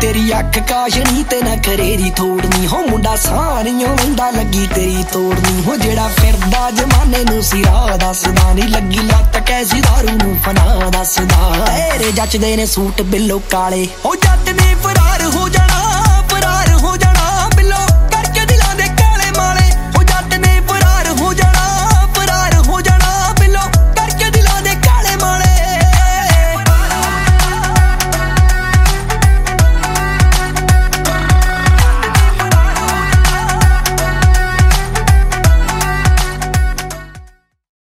तेरी अख काशनी ते ना करेरी थोड़नी हो मुंडा सारियों वंडा लगी तेरी तोड़नी हो जेड़ा फिरदा जमाने नू सिरा दसदा नी लगी लत कैसी दारू नू फना दसदा तेरे जचदे ने सूट बिल्लो काले हो जट ने फरार हो जाना